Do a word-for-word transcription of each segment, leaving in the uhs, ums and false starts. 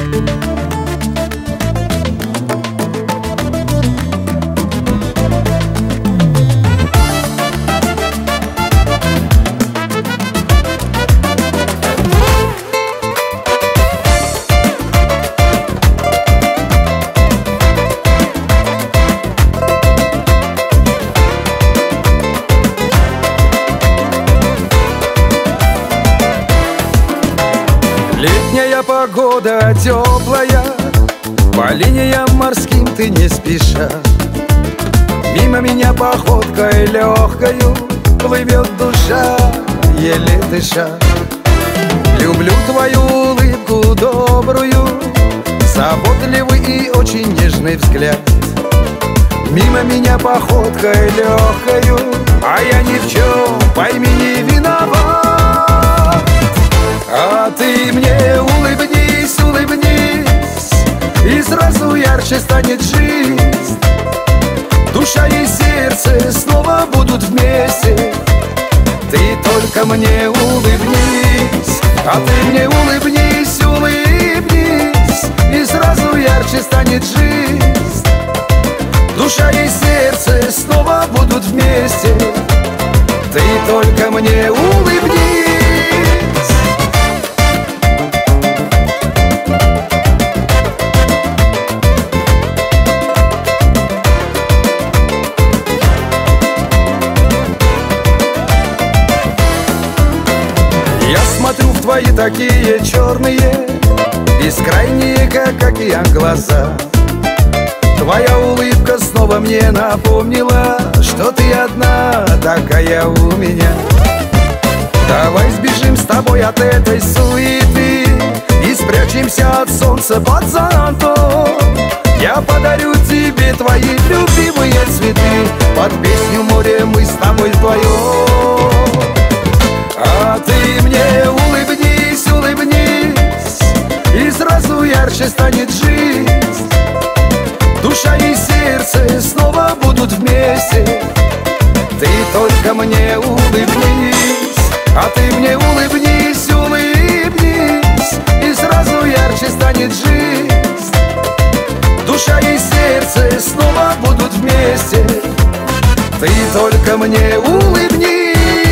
Летняя погода теплая, по линиям морским ты не спеша. Мимо меня походкой легкою плывет душа, еле дыша. Люблю твою улыбку добрую, заботливый и очень нежный взгляд. Мимо меня походкой легкою, а я ни в чем, пойми, не виноват. А ты мне улыбнись, улыбнись, и сразу ярче станет жизнь. Душа и сердце снова будут вместе. Ты только мне улыбнись, а ты мне улыбнись, улыбнись, и сразу ярче станет жизнь. Душа и сердце снова будут вместе. Ты только мне улыбнись. Я смотрю в твои такие черные, бескрайние, как океан, глаза. Твоя улыбка снова мне напомнила, что ты одна такая у меня. Давай сбежим с тобой от этой суеты и спрячемся от солнца под зонтом. Я подарю тебе твои любимые цветы, под песню моря мы с тобой вдвоем. А ты мне улыбнись, улыбнись, и сразу ярче станет жизнь. Душа и сердце снова будут вместе. Ты только мне улыбнись, а ты мне улыбнись, улыбнись, и сразу ярче станет жизнь. Душа и сердце снова будут вместе. Ты только мне улыбнись.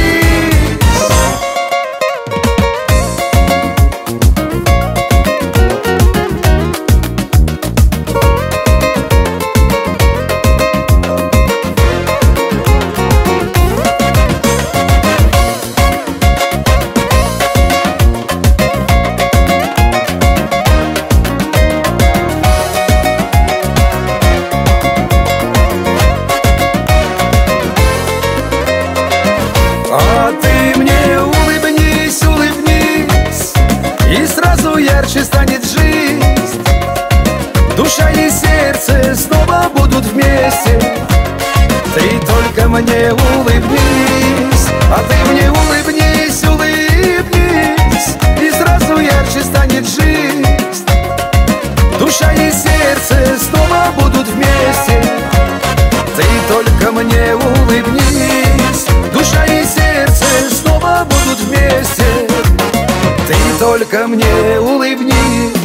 А ты мне улыбнись, улыбнись, и сразу ярче станет жизнь. Душа и сердце снова будут вместе. Ты только мне улыбнись, а ты мне улыбнись, улыбнись, и сразу ярче станет жизнь. Душа и сердце снова будут вместе. Ты только мне улыбнись, душа и сердце снова будут вместе. Ты только мне улыбнись.